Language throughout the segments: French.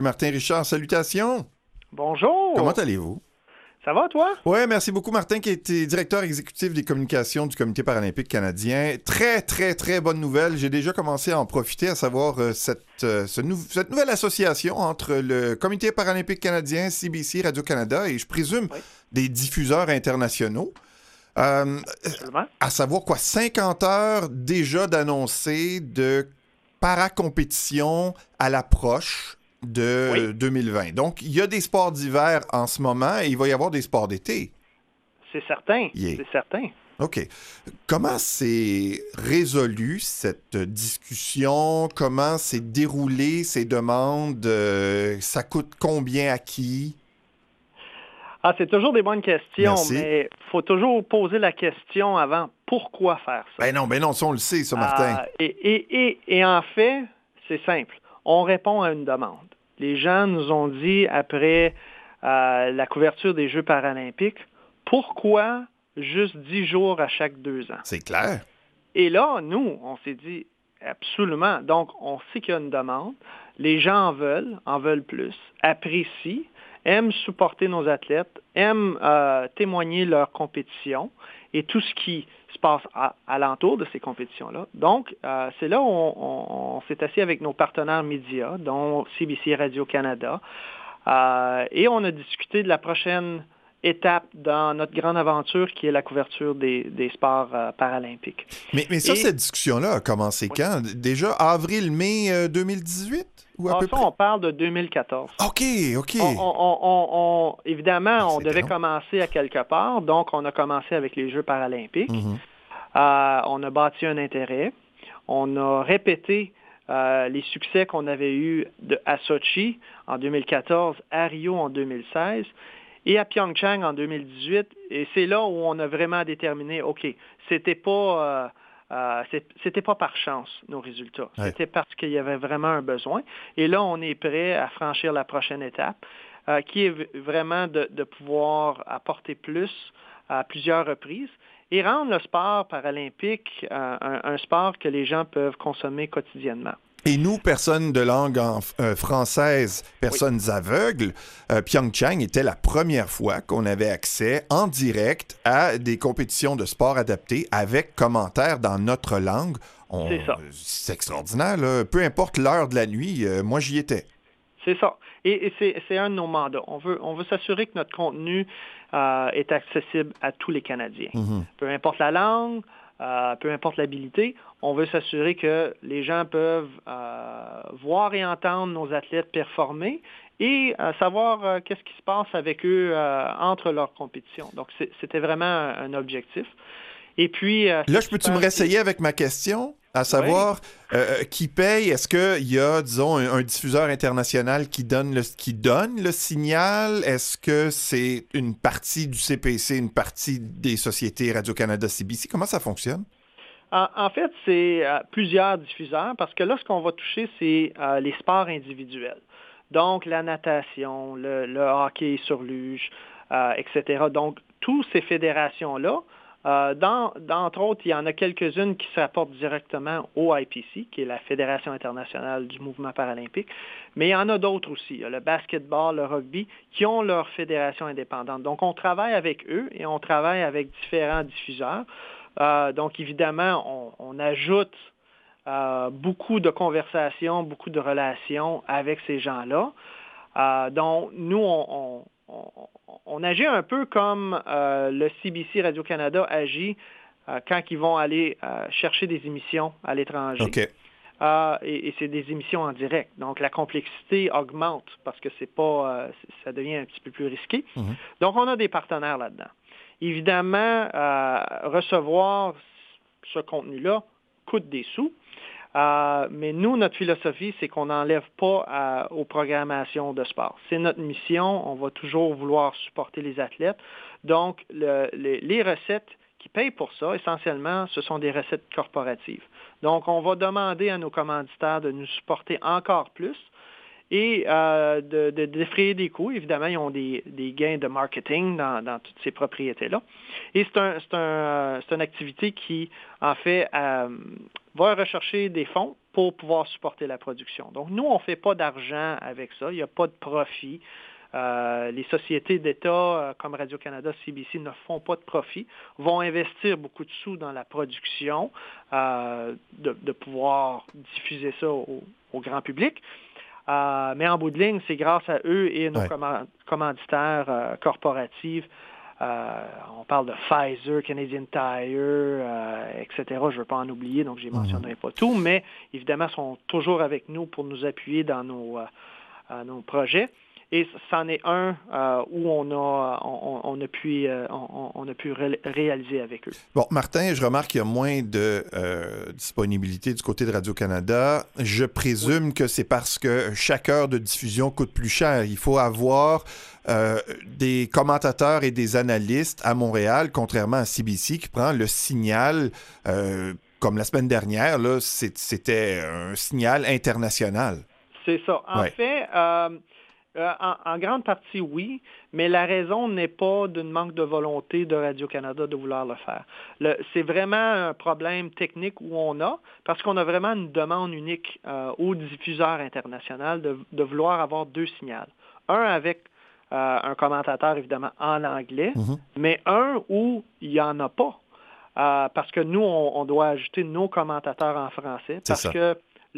Martin Richard, salutations. Bonjour. Comment allez-vous? Ça va, toi? Oui, merci beaucoup, Martin, qui était directeur exécutif des communications du Comité paralympique canadien. Très, très, très bonne nouvelle. J'ai déjà commencé à en profiter, à savoir cette nouvelle association entre le Comité paralympique canadien, CBC, Radio-Canada et, je présume, des diffuseurs internationaux. Absolument. À savoir, 50 heures déjà d'annoncer de paracompétition à l'approche de 2020. Donc, il y a des sports d'hiver en ce moment et il va y avoir des sports d'été. C'est certain. Yeah. C'est certain. OK. Comment s'est résolue cette discussion? Comment s'est déroulée ces demandes? Ça coûte combien à qui? Ah, c'est toujours des bonnes questions, Merci. mais il faut toujours poser la question avant pourquoi faire ça. Ben non, ça on le sait, ça, Martin. Et en fait, c'est simple. On répond à une demande. Les gens nous ont dit, après la couverture des Jeux paralympiques, pourquoi juste 10 jours à chaque 2 ans? C'est clair. Et là, nous, on s'est dit, absolument. Donc, on sait qu'il y a une demande. Les gens en veulent plus, apprécient, aiment supporter nos athlètes, aiment témoigner leur compétition et tout ce qui se passe alentour de ces compétitions-là. Donc, c'est là où on s'est assis avec nos partenaires médias, dont CBC Radio-Canada, et on a discuté de la prochaine étape dans notre grande aventure qui est la couverture des sports paralympiques. Mais ça, cette discussion-là a commencé quand? Déjà avril-mai 2018? Ou à peu près? On parle de 2014. OK. Évidemment, on devait commencer à quelque part, donc on a commencé avec les Jeux paralympiques. Mm-hmm. On a bâti un intérêt. On a répété les succès qu'on avait eus à Sochi en 2014, à Rio en 2016 et à Pyeongchang en 2018. Et c'est là où on a vraiment déterminé, OK, c'était pas par chance, nos résultats. Ouais. C'était parce qu'il y avait vraiment un besoin. Et là, on est prêt à franchir la prochaine étape, qui est vraiment de pouvoir apporter plus à plusieurs reprises et rendre le sport paralympique un sport que les gens peuvent consommer quotidiennement. Et nous, personnes de langue française, personnes aveugles, Pyeongchang était la première fois qu'on avait accès en direct à des compétitions de sport adaptés avec commentaires dans notre langue. C'est ça. C'est extraordinaire, là. Peu importe l'heure de la nuit, moi j'y étais. C'est ça. Et c'est un de nos mandats. On veut s'assurer que notre contenu est accessible à tous les Canadiens. Mm-hmm. Peu importe la langue, peu importe l'habilité, on veut s'assurer que les gens peuvent voir et entendre nos athlètes performer et savoir qu'est-ce qui se passe avec eux entre leurs compétitions. Donc, c'était vraiment un objectif. Et puis... là, peux-tu me réessayer avec ma question? À savoir, qui paye? Est-ce qu'il y a, disons, un diffuseur international qui donne le signal? Est-ce que c'est une partie du CPC, une partie des sociétés Radio-Canada, CBC? Comment ça fonctionne? En fait, c'est plusieurs diffuseurs parce que là, ce qu'on va toucher, c'est les sports individuels. Donc, la natation, le hockey sur luge, etc. Donc, toutes ces fédérations-là, d'entre autres, il y en a quelques-unes qui se rapportent directement au IPC, qui est la Fédération internationale du mouvement paralympique, mais il y en a d'autres aussi. Il y a le basketball, le rugby, qui ont leur fédération indépendante. Donc, on travaille avec eux et on travaille avec différents diffuseurs. Donc, évidemment, on ajoute beaucoup de conversations, beaucoup de relations avec ces gens-là. Donc, nous, on agit un peu comme le CBC Radio-Canada agit quand ils vont aller chercher des émissions à l'étranger. OK. Et c'est des émissions en direct. Donc, la complexité augmente parce que ça devient un petit peu plus risqué. Mm-hmm. Donc, on a des partenaires là-dedans. Évidemment, recevoir ce contenu-là coûte des sous. Mais nous, notre philosophie, c'est qu'on n'enlève pas aux programmations de sport. C'est notre mission. On va toujours vouloir supporter les athlètes. Donc, les recettes qui payent pour ça, essentiellement, ce sont des recettes corporatives. Donc, on va demander à nos commanditaires de nous supporter encore plus et de défrayer des coûts. Évidemment, ils ont des gains de marketing dans toutes ces propriétés-là. Et c'est une activité qui, en fait, va rechercher des fonds pour pouvoir supporter la production. Donc, nous, on ne fait pas d'argent avec ça. Il n'y a pas de profit. Les sociétés d'État comme Radio-Canada, CBC ne font pas de profit, vont investir beaucoup de sous dans la production, de pouvoir diffuser ça au grand public. Mais en bout de ligne, c'est grâce à eux et nos commanditaires corporatifs. On parle de Pfizer, Canadian Tire, etc. Je ne veux pas en oublier, donc je ne mentionnerai pas tout, mais évidemment, ils sont toujours avec nous pour nous appuyer dans nos projets. Et c'en est un où on a pu réaliser avec eux. Bon, Martin, je remarque qu'il y a moins de disponibilité du côté de Radio-Canada. Je présume que c'est parce que chaque heure de diffusion coûte plus cher. Il faut avoir des commentateurs et des analystes à Montréal, contrairement à CBC qui prend le signal, comme la semaine dernière, là, c'était un signal international. C'est ça. En fait... en grande partie, oui, mais la raison n'est pas d'une manque de volonté de Radio-Canada de vouloir le faire. C'est vraiment un problème technique où on a, parce qu'on a vraiment une demande unique aux diffuseurs internationaux de vouloir avoir deux signals. Un avec un commentateur, évidemment, en anglais, mais un où il n'y en a pas. Parce que nous, on doit ajouter nos commentateurs en français, parce que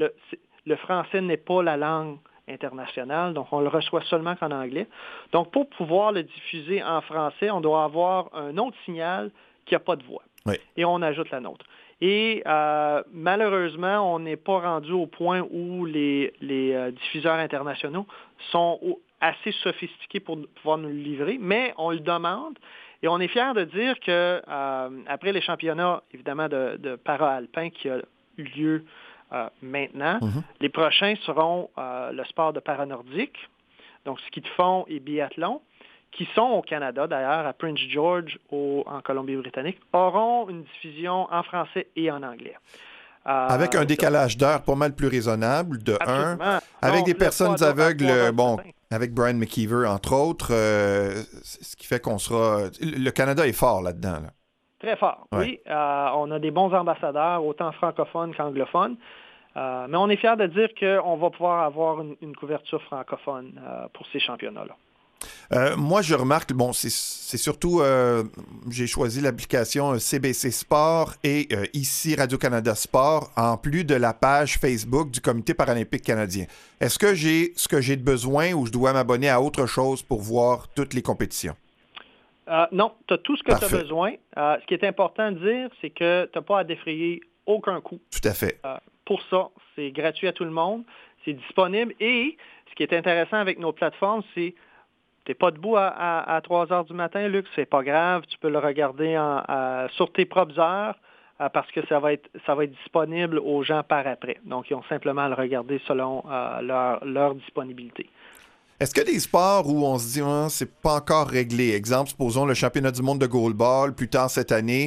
le français n'est pas la langue international, donc on le reçoit seulement qu'en anglais. Donc, pour pouvoir le diffuser en français, on doit avoir un autre signal qui n'a pas de voix. Oui. Et on ajoute la nôtre. Et malheureusement, on n'est pas rendu au point où les diffuseurs internationaux sont assez sophistiqués pour pouvoir nous le livrer, mais on le demande. Et on est fiers de dire que après les championnats, évidemment, de para-alpin qui a eu lieu maintenant. Les prochains seront le sport de paranordique, donc ski de fond et biathlon, qui sont au Canada, d'ailleurs, à Prince George, en Colombie-Britannique, auront une diffusion en français et en anglais. Avec un décalage d'heure pas mal plus raisonnable, de un. Avec donc, des personnes aveugles, avec Brian McKeever, entre autres, ce qui fait qu'on sera... Le Canada est fort là-dedans, là. Très fort, oui. On a des bons ambassadeurs, autant francophones qu'anglophones. Mais on est fiers de dire qu'on va pouvoir avoir une couverture francophone pour ces championnats-là. Moi, je remarque, c'est surtout, j'ai choisi l'application CBC Sport et ici Radio-Canada Sport, en plus de la page Facebook du Comité paralympique canadien. Est-ce que j'ai ce que j'ai de besoin ou je dois m'abonner à autre chose pour voir toutes les compétitions? Non, tu as tout ce que tu as besoin. Ce qui est important de dire, c'est que tu n'as pas à défrayer aucun coût. Tout à fait. Pour ça, c'est gratuit à tout le monde, c'est disponible. Et ce qui est intéressant avec nos plateformes, c'est tu n'es pas debout à 3 heures du matin, Luc, c'est pas grave. Tu peux le regarder sur tes propres heures parce que ça va être disponible aux gens par après. Donc, ils ont simplement à le regarder selon leur disponibilité. Est-ce que des sports où on se dit c'est pas encore réglé, exemple, supposons le championnat du monde de goalball plus tard cette année,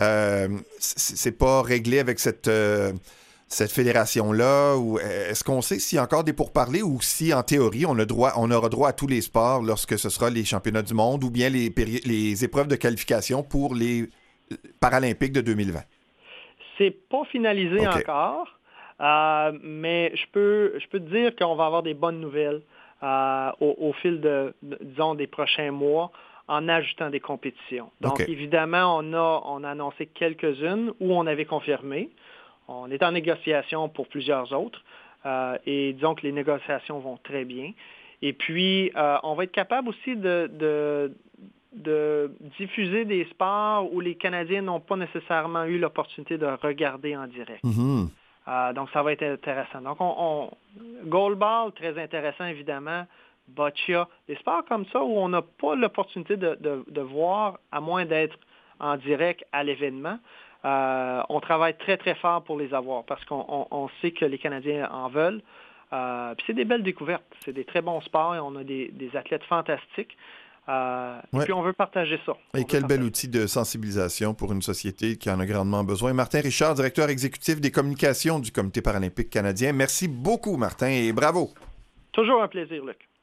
c'est pas réglé avec cette fédération-là, ou est-ce qu'on sait s'il y a encore des pourparlers ou si, en théorie, on aura droit à tous les sports lorsque ce sera les championnats du monde ou bien les épreuves de qualification pour les Paralympiques de 2020? C'est pas finalisé encore, mais je peux te dire qu'on va avoir des bonnes nouvelles au fil disons, des prochains mois en ajoutant des compétitions. Donc, évidemment, on a annoncé quelques-unes où on avait confirmé. On est en négociation pour plusieurs autres et disons que les négociations vont très bien. Et puis, on va être capable aussi de diffuser des sports où les Canadiens n'ont pas nécessairement eu l'opportunité de regarder en direct. Donc, ça va être intéressant. Donc, goalball, très intéressant, évidemment. Boccia, des sports comme ça où on n'a pas l'opportunité de voir, à moins d'être en direct à l'événement. On travaille très, très fort pour les avoir parce qu'on sait que les Canadiens en veulent. Puis c'est des belles découvertes. C'est des très bons sports et on a des athlètes fantastiques. Et puis on veut partager ça. Et quel bel outil de sensibilisation pour une société qui en a grandement besoin. Martin Richard, directeur exécutif des communications du Comité paralympique canadien. Merci beaucoup, Martin, et bravo. Toujours un plaisir, Luc.